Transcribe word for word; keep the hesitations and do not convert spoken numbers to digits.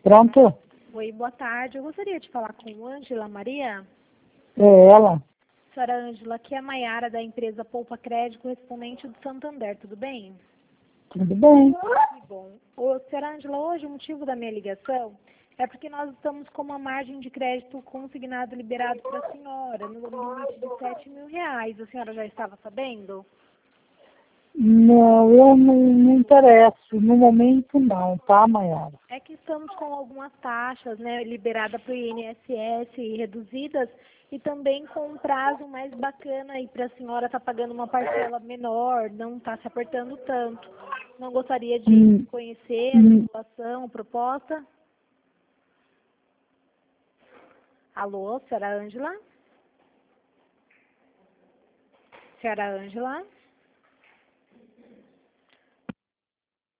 Pronto? Oi, boa tarde. Eu gostaria de falar com Ângela Maria. É ela. Senhora Ângela, aqui é a Maiara da empresa Poupa Crédito, correspondente do Santander, tudo bem? Tudo bem? Que bom. Ô, senhora Ângela, hoje o motivo da minha ligação é porque nós estamos com uma margem de crédito consignado liberado para a senhora, no limite de sete mil reais. A senhora já estava sabendo? Não, eu não me interesso. No momento não, tá, Maiara? É que estamos com algumas taxas, né, liberadas para o I N S S reduzidas e também com um prazo mais bacana aí para a senhora estar pagando uma parcela menor, não está se apertando tanto. Não gostaria de Hum, conhecer a hum, situação, a proposta? Alô, senhora Ângela? Senhora Ângela?